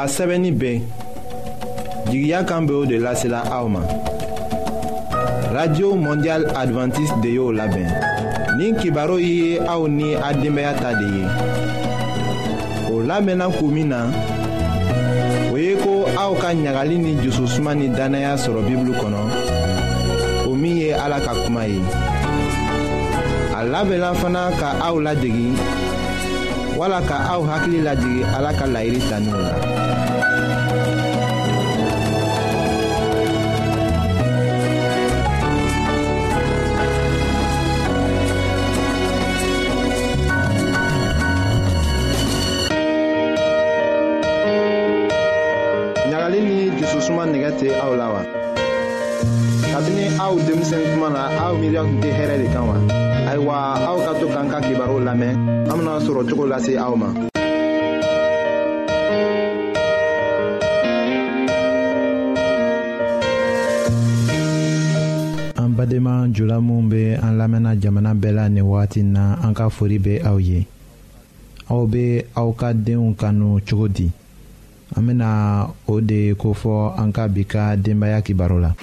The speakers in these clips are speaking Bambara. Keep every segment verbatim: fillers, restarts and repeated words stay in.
a sɛbɛnni bɛɛ jigiya kan bɛ o de lasela aw ma. Radio Mondial Adventiste de y'o labɛn. Nin kibaru ye aw ni a denbaya ta de ye. O labɛnna kun min na, o ye ko aw ka ɲagali ni jususuma ni danaya sɔrɔ Bibulu kɔnɔ, o min ye Ala ka kuma ye. A labɛnna fana ka aw ladegi, wala ka aw hakili lajigi Ala ka laɲini taninw la. ɲagali ni jususuma nɛgɛ tɛ aw la wa? Kabini aw denmisɛn kuma na aw miiriya tun tɛ hɛrɛ de kan wa? Ayiwa, aw ka to k'an ka kibaru lamɛn, an bena sɔrɔ cogo lase aw ma. An badenma jula minnu be an lamɛnna jamana bɛɛ la nin wagati na, an ka fori be aw ye. Aw be aw ka denw kanu cogo di? An bena o de kofɔ an ka bi ka denbaya kibaru la.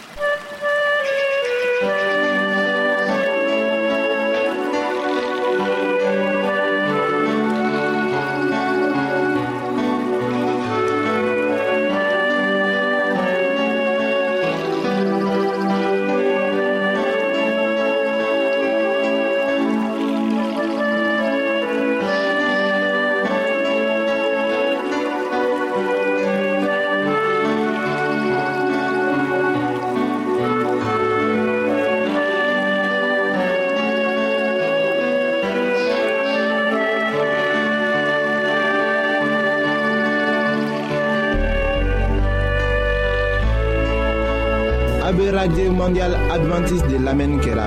Abe Radio Mondial Adventiste de l'Amen Kera.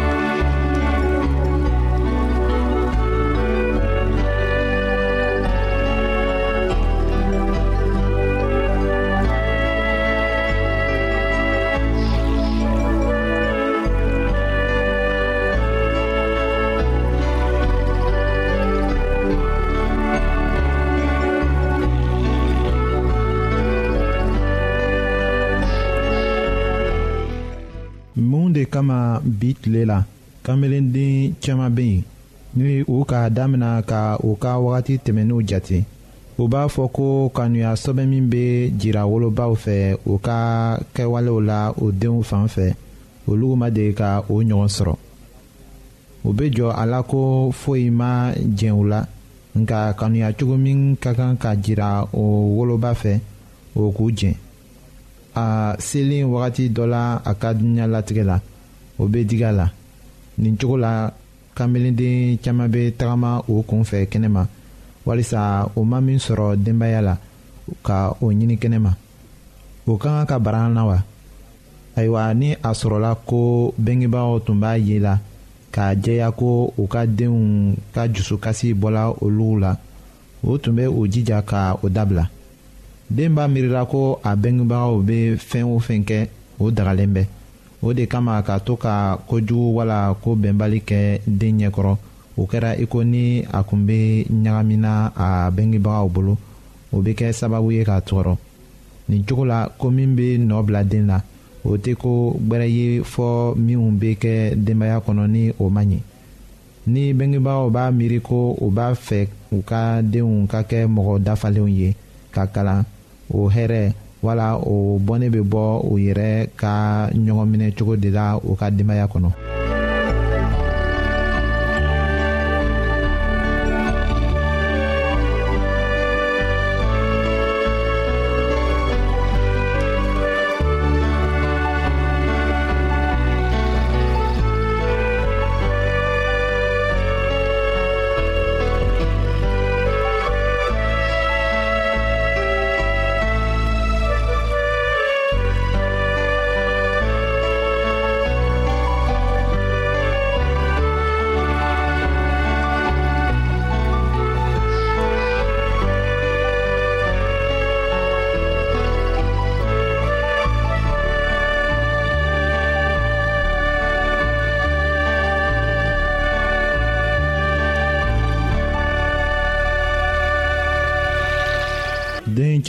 Kama bi tile la kamelenden caman bɛ yen ni u ka damina ka u ka wagati tɛmɛnenw jate. U b'a fɔ ko kanuya sɛbɛn min bɛ jira wolobaw fɛ u ka kɛwalew la o denw fan fɛ, olu ma deli ka o ɲɔgɔn sɔrɔ. U bɛ jɔ a la ko foyi ma jɛn u la, nka kanuya cogo min ka kan ka jira o woloba fɛ o k'u jɛn. A selen wagati dɔ la a ka dunuya latigɛ la, o bɛ diga la. Nin cogo la kamelenden caman bɛ tagama o kunfɛ kɛnɛma, walisa o ma min sɔrɔ denbaya la ka o ɲini kɛnɛma. O ka kan ka bara an na wa? Ayiwa, ni a sɔrɔla ko bengebagaw tun b'a ye la k'a jɛya ko u ka denw ka jusukasi bɔla olu la, o tun bɛ o jija ka o dabila. Den b'a miirila ko a bengebagaw bɛ fɛn o fɛn kɛ o dagalen bɛ. O de kama ka to ka kojugu wala ko bɛnbali kɛ den ɲɛkɔrɔ, o kɛra i ko ni a kun bɛ ɲagamina a bengebagaw bolo, o bɛ kɛ sababu ye k'a tɔɔrɔ. Nin cogo la ko min bɛ nɔ bila den na, o tɛ ko gbɛrɛ ye fɔ minnu bɛ kɛ denbaya kɔnɔ ni o man ɲi. Ni bengebagaw b'a miiri ko u b'a fɛ u ka denw ka kɛ mɔgɔ dafalenw ye, ka kalan, o hɛrɛ wala o bɔnɛ bɛ bɔ u yɛrɛ ka ɲɔgɔn minɛ cogo de la u ka denbaya kɔnɔ.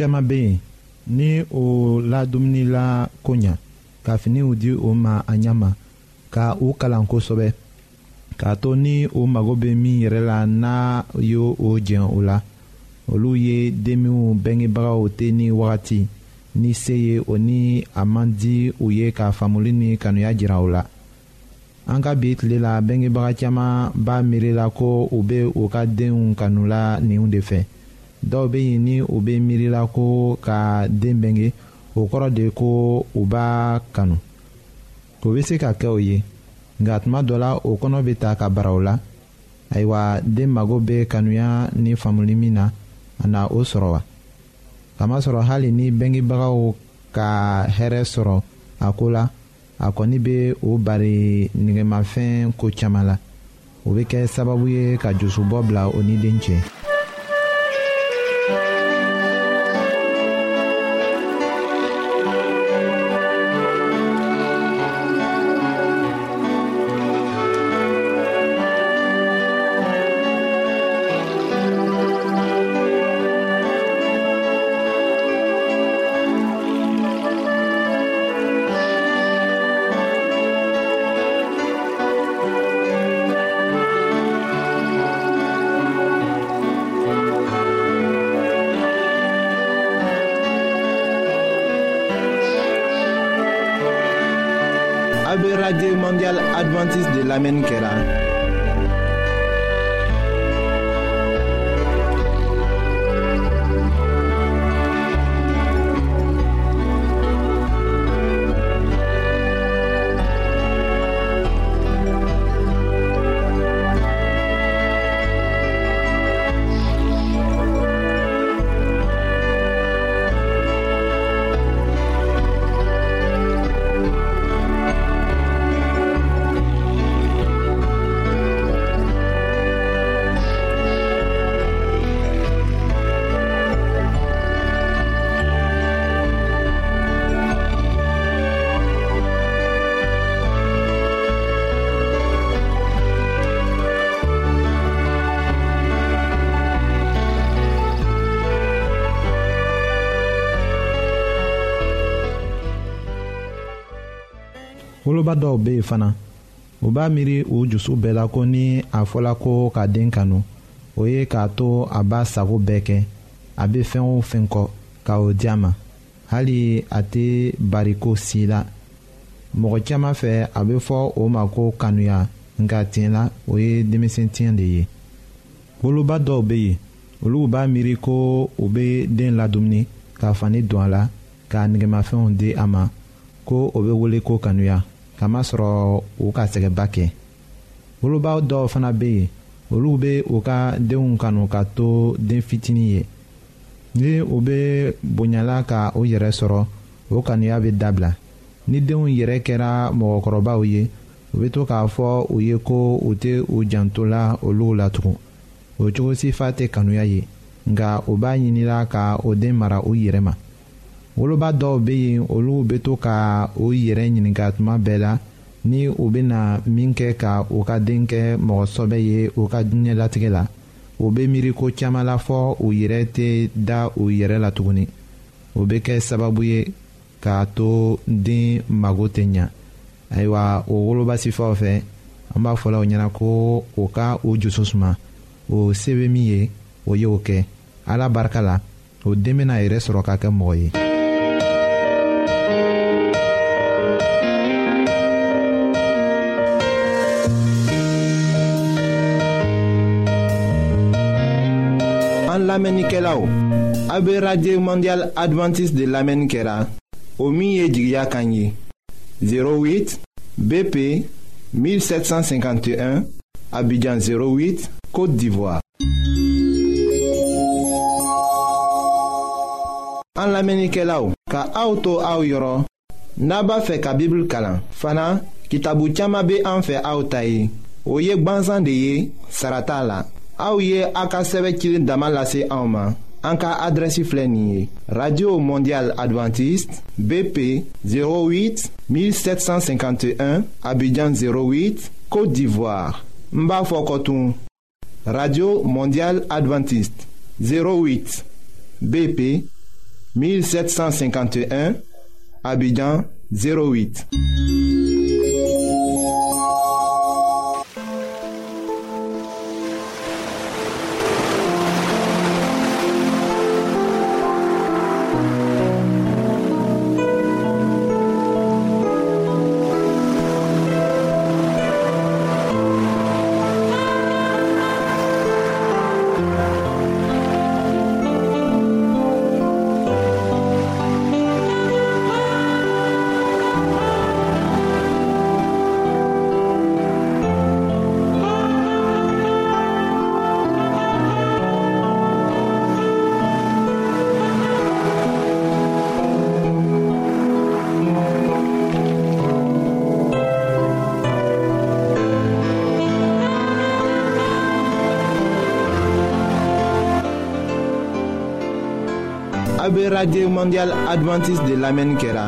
caman bɛ yen ni o ladumunila ko ɲa ka finiw di o ma a ɲa ma ka u kalan kosɛbɛ k'a to ni o mago bɛ min yɛrɛ la n'a ye o jɛn o la olu ye denmiw bɛngebagaw tɛ ni wagati ni se ye o ni a man di u ye ka faamuli ni kanuya jira o la. An ka bi tile la bɛngebaga caman b'a miirila ko u bɛ u ka denw kanula ninw de fɛ. Dɔw bɛ yen ni u bɛ miirila ko ka den bɛnge o kɔrɔ de ko u b'a kanu. O bɛ se ka kɛ o ye nka tuma dɔ la o kɔnɔ bɛ ta ka bara o la. Ayiwa den mago bɛ kanuya ni faamuli min na a na o sɔrɔ wa. Kamasɔrɔ hali ni bɛngebagaw ka hɛrɛ sɔrɔ a ko la a kɔni bɛ o bari nɛgɛmafɛn ko caman la. O bɛ kɛ sababu ye ka dusubɔ bila o ni den cɛ. Abe Radio Mondial Adventiste de l'Amen Kera. Woloba dɔw bɛ yen fana u b'a miiri u dusu bɛɛ la ko ni a fɔla ko ka den kanu o ye k'a to a b'a sago bɛɛ kɛ a bɛ fɛn o fɛn kɔ ka o di a ma hali a tɛ bariko si la. Mɔgɔ caman fɛ a bɛ fɔ o ma ko kanuya nka tiɲɛ la o ye denmisɛntiɲɛ de ye. Woloba dɔw bɛ yen olu b'a miiri ko u bɛ den ladumuni ka fani don a la ka nɛgɛmafɛnw di a ma ko o bɛ wele ko kanuya. Kamasɔrɔ u ka sɛgɛnba kɛ. Woloba dɔw fana bɛ yen olu bɛ u ka denw kanu ka to den fitinin ye. Ni u bɛ bonyala ka u yɛrɛ sɔrɔ o kanuya bɛ dabila. Ni denw yɛrɛ kɛra mɔgɔkɔrɔbaw ye u bɛ to k'a fɔ u ye ko u tɛ u janto la olu la tugun. O cogo si fa tɛ kanuya ye nka u b'a ɲinila ka o den mara u yɛrɛ ma. Woloba dɔw bɛ yen olu bɛ to ka u yɛrɛ ɲininka tuma bɛɛ la ni u bɛna min kɛ ka u ka den kɛ mɔgɔsɔbɛ ye u ka diɲɛlatigɛ la. U bɛ miiri ko caman la fɔ u yɛrɛ tɛ da u yɛrɛ la tuguni. O bɛ kɛ sababu ye k'a to den mago tɛ ɲa. Ayiwa o woloba sifaw fɛ an b'a fɔla o ɲɛna ko u ka u dusu suma. O se bɛ min ye o ye o kɛ. Ala barika la o den bɛna yɛrɛ sɔrɔ ka kɛ mɔgɔ ye. An lamɛnnikɛlaw a bɛ Radio Mondial Adventiste de l'Amen Kera o min ye jigiya kan ye zéro huit B P mille sept cent cinquante et un Abidjan zéro huit Côte d'Ivoire. An lamɛnnikɛlaw ka aw to aw yɔrɔ n'a b'a fɛ ka Bible kalan fana kitabu caman bɛ an fɛ aw ta ye o ye gwanzan de ye sara t'a la. Aw ye a ka sɛbɛn cilen dama lase anw ma an ka adrɛsi filɛ nin ye Radio Mondial Adventiste B P zéro huit mille sept cent cinquante et un Abidjan zéro huit Côte d'Ivoire. N b'a fɔ kɔtun Radio Mondial Adventiste zéro huit B P mille sept cent cinquante et un, Abidjan zéro huit. Abe Radio Mondial Adventiste de l'Amen Kera.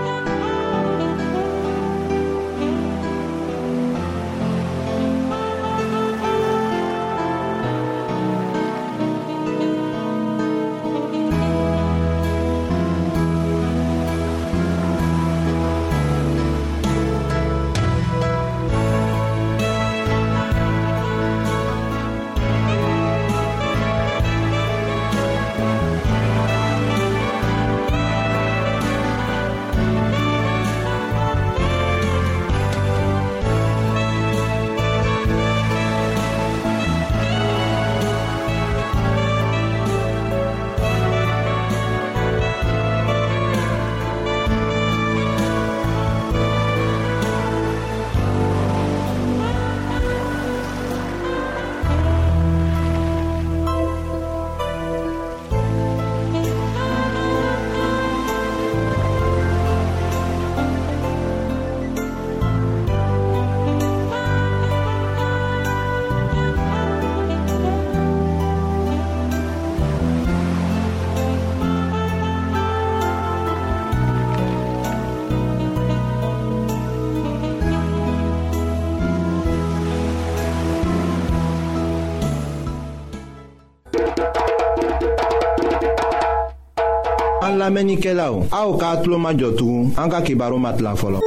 An lamɛnnikɛlaw, aw k'a tulo majɔ tugun an ka kibaru matila fɔlɔ.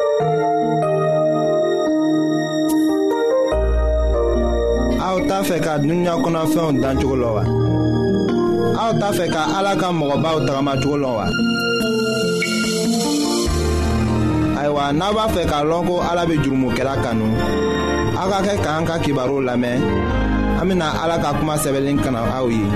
Aw t'a fɛ ka dunuya kɔnɔfɛnw dan cogo la wa? Aw t'a fɛ ka Ala ka mɔgɔbaw tagamacogo la wa? Ayiwa, n'a b'a fɛ k'a lɔn ko Ala bɛ jurumokɛla kanu, aw ka kɛ k'an ka kibaru lamɛn. An bɛna Ala ka kuma sɛbɛnlen kana aw ye.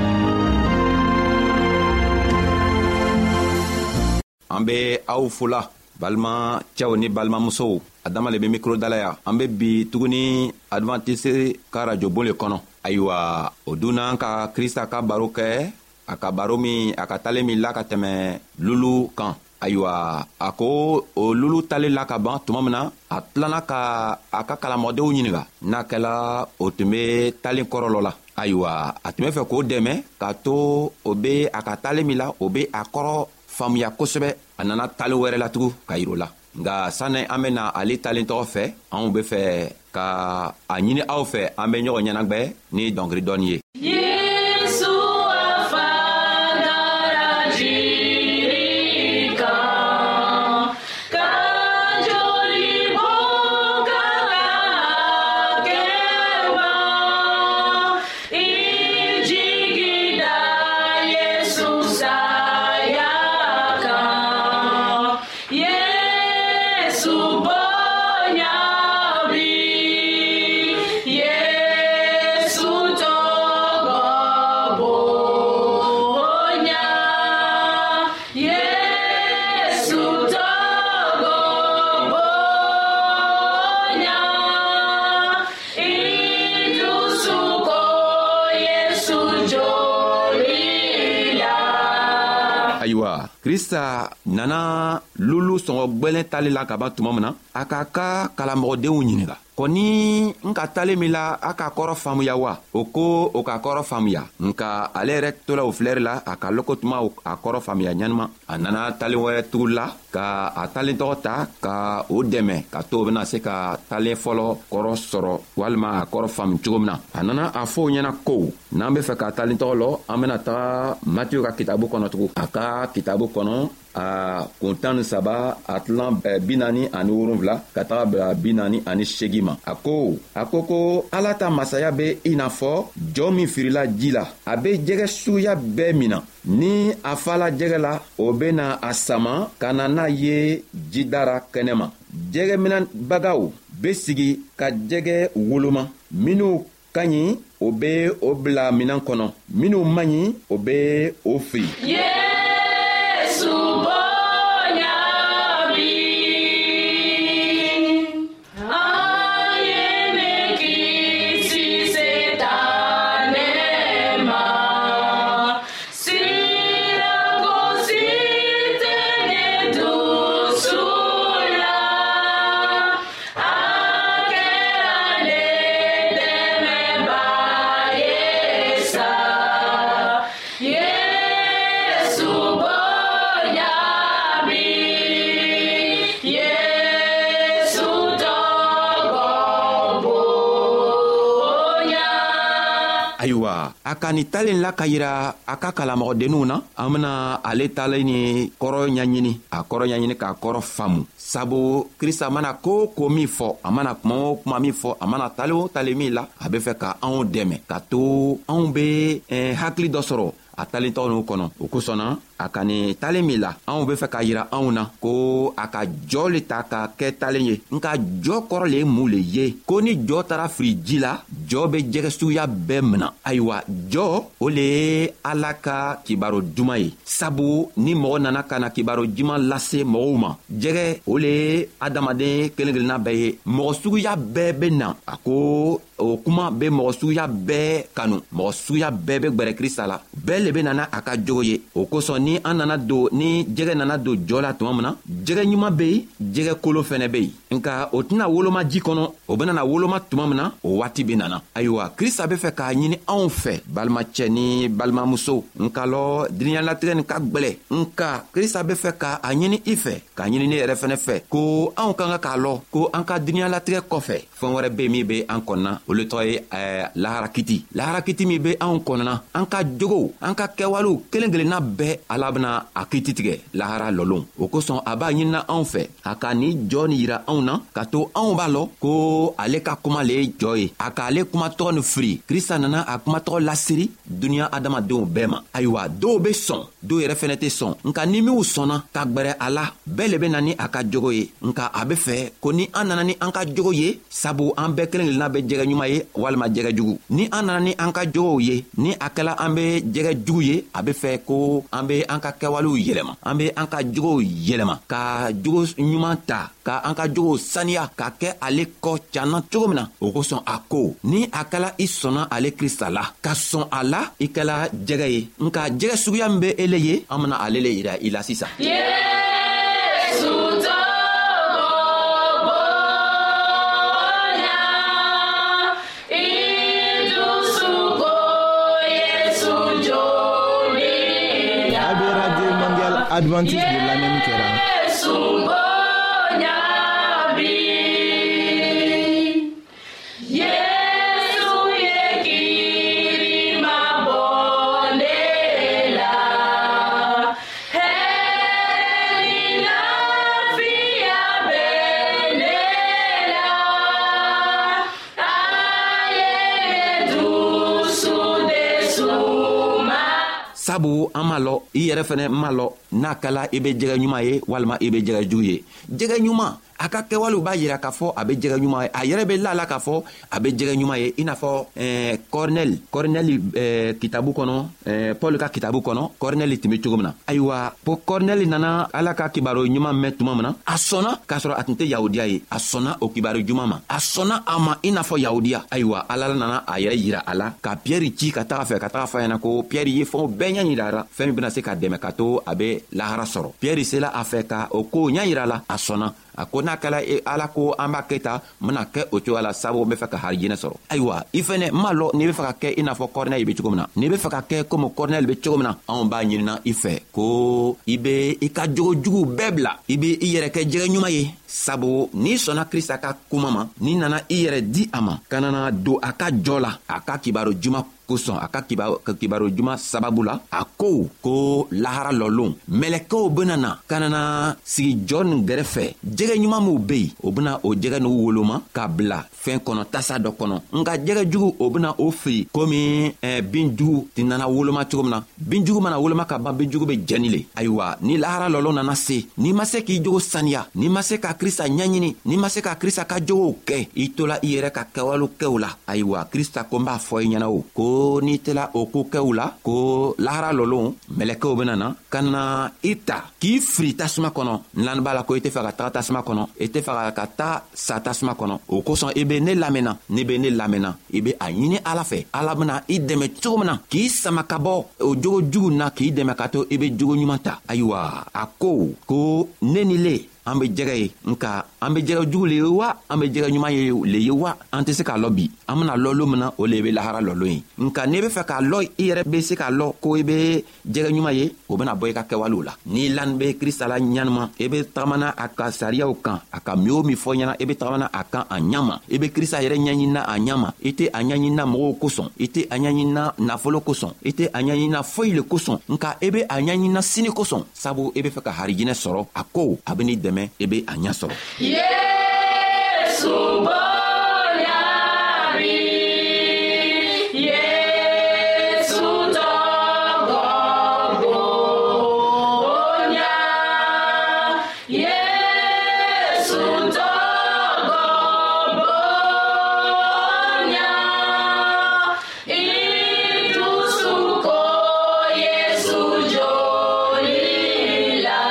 An bɛ aw fola balima cɛw ni balimamusow Adama le bɛ micro da la yan. An bɛ bi tuguni Adventiste ka radio bon le kɔnɔ. Ayiwa, o dunna ka Krista ka baro kɛ, a ka baro min a ka talen min la ka tɛmɛ lulu kan. Ayiwa, a ko o lulu talen la ka ban tuma min na, a tilala ka a ka kalamɔdenw ɲininka n'a kɛla o tun bɛ talen kɔrɔ la. Ayiwa, a tun bɛ fɛ k'o dɛmɛ k'a to o bɛ a ka talen min la o bɛ a kɔrɔ faamuya kosɛbɛ. A nana talen wɛrɛ la tugun ka yir'o la. Nka sanni an bɛ na ale talen tɔgɔ fɛ, anw bɛ fɛ ka a ɲini aw fɛ an bɛ ɲɔgɔn ɲɛnagwɛ ni dɔnkili dɔɔni ye. Krista nana lulu sɔngɔ gbɛlɛn tali la ka ban tuma min na, a k'a ka kalamɔgɔdenw ɲininka ko ni n ka talen min la a ka kɔrɔ faamuya wa? O ko o ka kɔrɔ faamuya, nka ale yɛrɛ tola o filɛri la a ka lɔkɔ tuma a kɔrɔ faamuya ɲanima. A nana talen wɛrɛ tugu la ka a talen tɔgɔ ta ka o dɛmɛ ka to o bena se ka talen fɔlɔ kɔrɔ sɔrɔ walima a kɔrɔ faamu cogo min na. A nana a fɔ o ɲɛna ko n'an be fɛ ka talen tɔgɔ lɔ an bena taga Matiyu ka kitabu kɔnɔ tugun. A ka kitabu kɔnɔ a kuntan ni saba a tilan bi naani ani wolonfila ka taga bila bi naani ani segi ma. A ko a ko ko Ala ta masaya be i n'a fɔ jɔ min firila ji la. A be jɛgɛ suguya bɛɛ mina. Ni a fala jɛgɛ la o bena a sama ka na n'a ye jidara kɛnɛma. Jɛgɛ minɛbagaw be sigi ka jɛgɛ woloma. Minnu ka ɲi o be o bila minan kɔnɔ. Minnu man ɲi o be o fili. Yeah! Ayiwa a ka ni talen la ka yira a ka kalamɔgɔdenninw na an bena ale talen ni kɔrɔ ɲaɲini a kɔrɔ ɲaɲini k'a kɔrɔ faamu. Sabu Krista mana ko ko min fɔ a mana kuma o kuma min fɔ a mana talen o talen min la a be fɛ ka anw dɛmɛ ka to anw be eh, hakili dɔ sɔrɔ a talen tɔgɔ n'u kɔnɔ. O kosɔnna a ka ni talen min la anw be fɛ k'a yira anw na ko a ka jɔ le ta ka kɛ talen ye. Nka jɔ kɔrɔ le ye mun le ye? Ko ni jɔ tara firi ji la jɔ be jɛgɛ suguya bɛɛ mina. Ayiwa jɔ o le ye Ala ka kibaro juman ye. Sabu ni mɔgɔ nana ka na kibaro juman lase mɔgɔw ma jɛgɛ o le ye adamaden kelen kelenna bɛɛ ye. Mɔgɔ suguya bɛɛ be na. A ko o kuma be mɔgɔ suguya bɛɛ kanu. Mɔgɔ suguya bɛɛ be gwɛrɛ Krista la. Bɛɛ le be nana a ka jogo ye. O kosɔn ni an nana don ni jɛgɛ nana don jɔ la tuma min na jɛgɛ ɲuman be yen jɛgɛ kolo fɛnɛ be yen. Nka o tɛna woloma ji kɔnɔ o benana woloma tuma min na o waati be nana. Ayiwa Krista be fɛ k'a ɲini anw fɛ balimacɛ ni balimamuso nka lɔ duniɲalatigɛ nin ka gwɛlɛ. Nka Krista be fɛ k'a ɲini i fɛ k'a ɲini ne yɛrɛ fɛnɛ fɛ ko anw ka kan k'a lɔ ko an ka duniɲalatigɛ kɔfɛ fɛn wɛrɛ be min be an kɔnɔna o le tɔgɔ ye eh, lahara kiti. Lahara kiti min be anw kɔnɔna an ka jogow an ka kɛwalew kelen kelenna bɛɛ Ala bena a kiti tigɛ lahara lɔlon. O kosɔn a b'a ɲinina anw fɛ a ka ni jɔ ni yira anw na ka to anw b'a lɔ ko ale ka kuma le ye jɔ ye. A ka ale kumatɔgɔ ni firi. Krista nana a kumatɔgɔ lasiri duniɲa adamadenw bɛɛ ma. Ayiwa dɔw be sɔn dɔw yɛrɛ fɛnɛ tɛ sɔn. Nka ni minw sɔnna ka gwɛrɛ a la bɛɛ le be na ni a ka jogo ye. Nka a be fɛ ko ni an nana ni an ka jogo ye sabu an bɛɛ kelen kelenna be jɛgɛ ɲuman ye walima jɛgɛ jugu. Ni an nana ni an ka jogow ye ni a kɛla an be jɛgɛ jugu ye a be fɛ ko an be an ka kɛwalew yɛlɛma an be an ka jogow yɛlɛma ka jogo ɲuman ta ka an ka jogow saniya ka kɛ ale kɔ canna cogo min na. O kosɔn a ko ni a kɛla i sɔnna ale Krista la ka sɔn a la i kɛla jɛgɛ ye. Nka jɛgɛ suguya min be ele ye an bena ale le yira i la sisan. Adventiste de l'Amérique kɛra. Sabu an m'a lɔ i yɛrɛ fɛnɛ m'a lɔ n'a kɛla i be jɛgɛ ɲuman ye walima i be jɛgɛ jugu ye. Jɛgɛ ɲuman a ka kɛwalew b'a yira k'a fɔ a be jɛgɛ ɲuman ye. A yɛrɛ be la la k'a fɔ a be jɛgɛ ɲuman ye. I n'a fɔ eh, Kɔrinɛli Kɔrinɛli eh, kitabu kɔnɔ eh, Paul ka kitabu kɔnɔ Kɔrinɛli tun be cogo min na. Ayiwa po Kɔrinɛli nana Ala ka kibaro ɲuman mɛn tuma min na a sɔnna k'a sɔrɔ a tun tɛ yahudiya ye. A sɔnna o kibaro ɲuman ma. A sɔnna a ma i n'a fɔ yahudiya. Ayiwa Ala nana a yɛrɛ yira a la ka Piyɛri ci ka taga fɛ ka taga fɔ a ɲɛna ko Piyɛri ye fɛnw bɛɛ ɲɛ yira a la fɛn min bena se ka dɛmɛ ka to a be lahara sɔrɔ. Piyɛri sela a fɛ ka o ko ɲɛ yira a la a sɔnna. a ko n'a kɛla ala ko an b'a kɛ ta n bena kɛ o cogoya la sabu n be fɛ ka harijinɛ sɔrɔ. Ayiwa i fɛnɛ n m'a lɔn n'i be fɛ ka kɛ i n'a fɔ kɔrɔnɛli be cogo min na, n'i be fɛ ka kɛ komi kɔrɔnɛli be cogo min na, anw b'a ɲinina i fɛ ko i be i ka jogo juguw bɛɛ bila, i be i yɛrɛ kɛ jɛgɛ ɲuman ye. Sabu n'i sɔnna krista ka kuma ma, n'i nana i yɛrɛ di a ma ka nana don a ka jɔ la, a ka kibaro juman kosɔn, a ka kibaro juman sababu la, a ko ko lahara lɔlon mɛlɛkɛw benana ka nana sigi jɔ nin gɛrɛfɛ. jɛgɛ ɲuman minw be yen o bena o jɛgɛ n'u woloma k'a bila fɛn kɔnɔ, tasa dɔ kɔnɔ. nka jɛgɛ jugu o bena o fili komi eh, bin jugu ti nana woloma cogo min na. bin jugu mana woloma ka ban, bin jugu be jɛni le. Ayiwa ni lahara lɔlon nana se, n'i ma se k'i jogo saniya, n'i ma se ka krista ɲaɲini, n'i ma se ka krista ka jogow kɛ, i tola i yɛrɛ ka kɛwale kɛw la. Ayiwa krista ko n b'a fɔ i ɲɛna o ko n'i tela o ko kɛw la, ko lahara lɔlon mɛlɛkɛw benana ka na i ta k'i firi tasuma kɔnɔ. nlan b'a la ko i tɛ fɛ ka taga tasuma kɔnɔ, i tɛ fɛ ka taa sa tasuma kɔnɔ. o kosɔn i be ne lamɛnna, n'i be ne lamɛnna i be a ɲini ala fɛ. ala bena i dɛmɛ cogo min na k'i sama ka bɔ o jogo jugu na, k'i dɛmɛ ka to i be jogo ɲuman ta. Ayiwa a ko ko ne ni le an be jɛgɛ ye, nka an be jɛgɛ jugu le ye wa an be jɛgɛ ɲuman ye le ye wa, an tɛ se k'a lɔ bi. an bena lɔ lo min na o le be lahara lɔlon ye. nka n'i be fɛ k'a lɔ i yɛrɛ be se k'a lɔ ko i be jɛgɛ ɲuman ye, o bena bɔ i ka kɛwalew la. n'i lan be krista la ɲanima, i be tagamana a ka sariyaw kan, a ka min o min fɔ ɲɛna i be tagamana a kan a ɲama. i be krista yɛrɛ ɲaɲinina a ɲama, i tɛ a ɲaɲinina mɔgɔw kosɔn, i tɛ a ɲaɲinina nafolo kosɔn, i tɛ a ɲaɲinina foyi le kosɔn, nka i be a ɲaɲinina sini kosɔn, sabu i be fɛ ka harijinɛ sɔrɔ. a ko a ben'i dɛmɛ i be a ɲa sɔrɔ. Yesu bonyari, Yesu togo bonya, Yesu togo bonya, itusuko Yesu jolila.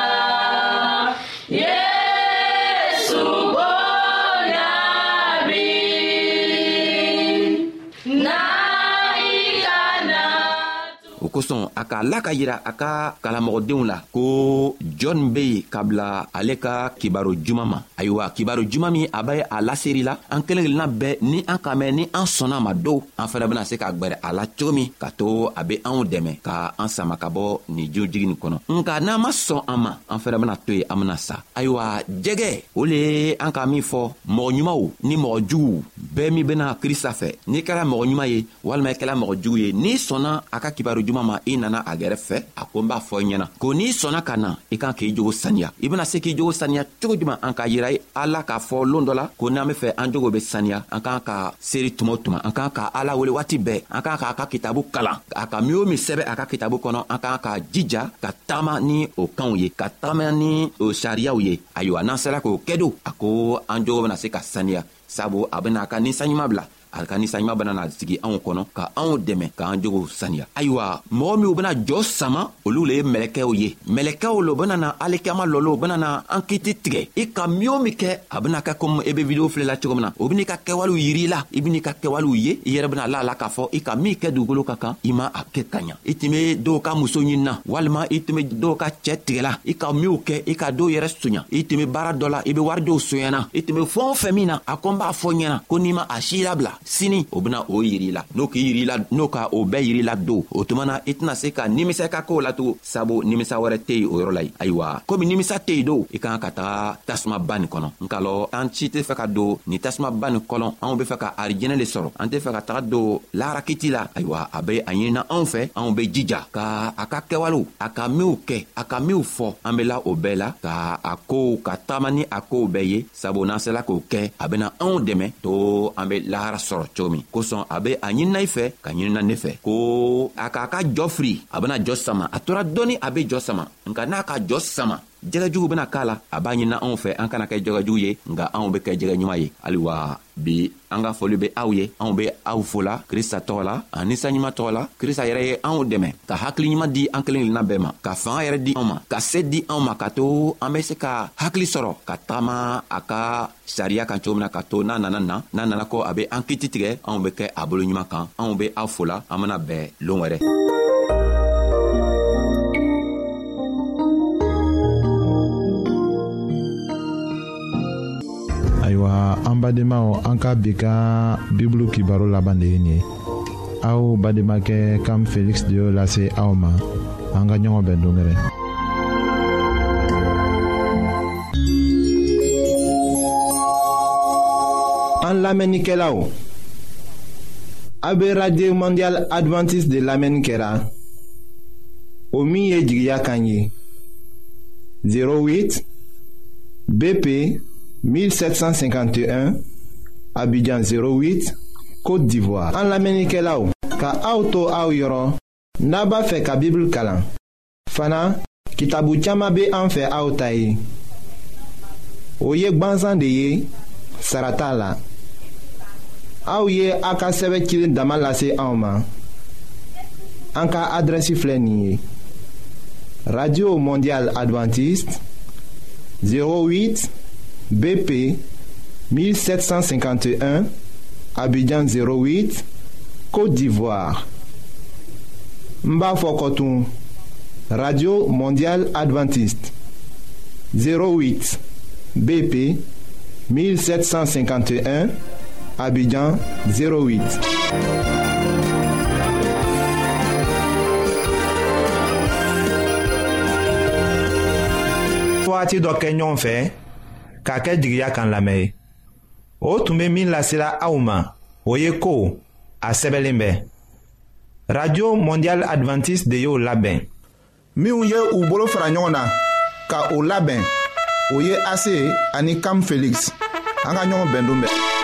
Kosɔn a ka la ka yira a ka kalamɔgɔdenw la ko jɔn be yen ka bila ale ka kibaro juman ma. Ayiwa kibaro juman min a bɛ a laseri la, an kelen kelenna bɛɛ ni an ka mɛn ni an sɔnna ma don, an fɛnɛ bena se ka gwɛrɛ a la cogo min ka to a be anw dɛmɛ ka an sama ka bɔ nin jojigi nin kɔnɔ. nka n'an ma sɔn an ma, an fɛnɛ bena to yen an bena sa. Ayiwa jɛgɛ o le an ka min fɔ mɔgɔ ɲumanw ni mɔgɔ juguw bɛɛ min bena krista fɛ. n'i kɛra mɔgɔ ɲuman ye walima i kɛra mɔgɔ jugu ye, n'i sɔnna a ka kibaro juman ma, i nana a gɛrɛfɛ, a ko n b'a fɔ i ɲɛna ko n'i sɔnna ka na i kan k'i jogo saniya. I bena se k'i jogo saniya cogo juman? an ka yira ala k'a fɔ loon dɔ la ko n'an be fɛ an jogo be saniya, an kan ka seri tuma o tuma, an kan ka ala wele waati bɛɛ, an kan k'a ka kitabu kalan, a ka min o min sɛbɛ a ka kitabu kɔnɔ, an kan ka jija ka taama ni o kanw ye, ka taama ni o sariyaw ye. Ayiwa n'an sera k'o kɛ don, a ko an jogo bena se ka saniya, sabu a bena a ka ninsanɲuman bila, a ka ninsanɲuman benana sigi anw kɔnɔ ka anw dɛmɛ k'an jogo saniya. Ayiwa mɔgɔ minw bena jɔ sama, olu le ye mɛlɛkɛw ye. mɛlɛkɛw lo benana alikiyama lɔlo benana an kiti tigɛ. i ka min o min kɛ, a bena kɛ komi i be video filɛ la cogo min na, o ben'i ka kɛwalew yiri la, i ben'i ka kɛwalew ye, i yɛrɛ bena la la k'a fɔ i ka min kɛ dugukolo ka kan, i ma a kɛ ka ɲa. i tun be dɔw ka muso ɲinina, walima i tun be dɔw ka cɛɛ tigɛla, i ka minw kɛ, i ka dɔw yɛrɛ soɲa, i tun be baara dɔ la, i be wari dɔw soɲana, i tun be fɛn o fɛn min na, a ko n b'a fɔ ɲɛna ko n'i ma a si labila sini o bena o yiri la. n'o k'i yiri la, n'o ka o bɛɛ yiri la don, o tuma na i tɛna se ka nimisa ka k'o la tugun, sabu nimisa wɛrɛ tɛ yen o yɔrɔ la. Ayiwa komi nimisa tɛ yen don, i kan ka taga tasuma ba nin kɔnɔ. nka lɔ an si tɛ fɛ ka don ni tasuma ba nin kɔnɔ, anw be fɛ ka arijinɛ le sɔrɔ, an tɛ fɛ ka taga don laharakiti la. Ayiwa a be a ɲinina anw fɛ, anw be jija ka a ka kɛwalew, a ka minw kɛ, a ka minw fɔ, an be la o bɛɛ la ka a kow ka taama ni a kow bɛɛ ye, sabu n'an sela k'o kɛ, a bena anw dɛmɛ to an be lahara sɔrɔ cogo min. kosɔn a be a ɲinina i fɛ ka ɲinina ne fɛ ko a k'a ka jɔ firi, a bena jɔ sama. a tora dɔɔni a be jɔ sama, nka n'a ka jɔ sama, jɛgɛjugu bena k'a la. a b'a ɲinina anw fɛ an kana kɛ jɛgɛjugu ye, nka anw be kɛ jɛgɛ ɲuman ye. Ayiwa bi an ka foli be aw ye, anw be aw fola krista tɔgɔ la, a ninsanɲuman tɔgɔ la. krista yɛrɛ ye anw dɛmɛ ka hakili ɲuman di an kelen kelenna bɛɛ ma, ka fanga yɛrɛ di anw ma, ka se di anw ma, ka to an be se ka hakili sɔrɔ ka tagama a ka sariya kan cogo min na, ka to n'a nana na n'a nana ko a be an kiti tigɛ, anw be kɛ a bolo ɲuman kan. anw be aw fola, an bena bɛɛ loon wɛrɛ. an badenmaw an ka bi ka bibulu kibaro laban de ye nin ye aw bademakɛ Kam Felix de y'o lase aw ma an ka ɲɔgɔn bɛn dongɛrɛ. An lamɛnnikɛlaw, a bɛ radio mondial adventiste de lamɛnni kɛra o min ye jigiya kan ye zéro huit B P mille sept cent cinquante et un Abidjan zéro huit Côte d'Ivoire. An lamɛnnikɛlaw, ka aw to aw yɔrɔ n'a b'a fɛ ka Bible kalan fana kitabu caman bɛ an fɛ aw ta ye o ye gwanzan de ye sara t'a la. Aw ye a ka sɛbɛ cilen dama lase anw ma an ka adrɛsi filɛ nin ye radio mondial adventiste zéro huit B P mille sept cent cinquante et un Abidjan zéro huit Côte d'Ivoire. N b'a fɔ kɔtun radio mondial adventiste zéro huit B P mille sept cent cinquante et un Abidjan zéro huit. Waati dɔ kɛ ɲɔgɔn fɛ k'a kɛ jigiya kan lamɛn ye o tun bɛ min lasela aw ma o ye ko a sɛbɛnlen bɛ radio mondial adventiste de y'o labɛn minnu ye u bolo fara ɲɔgɔn na ka o labɛn o ye A C ani Kam Felix an ka ɲɔgɔn bɛn don bɛɛ.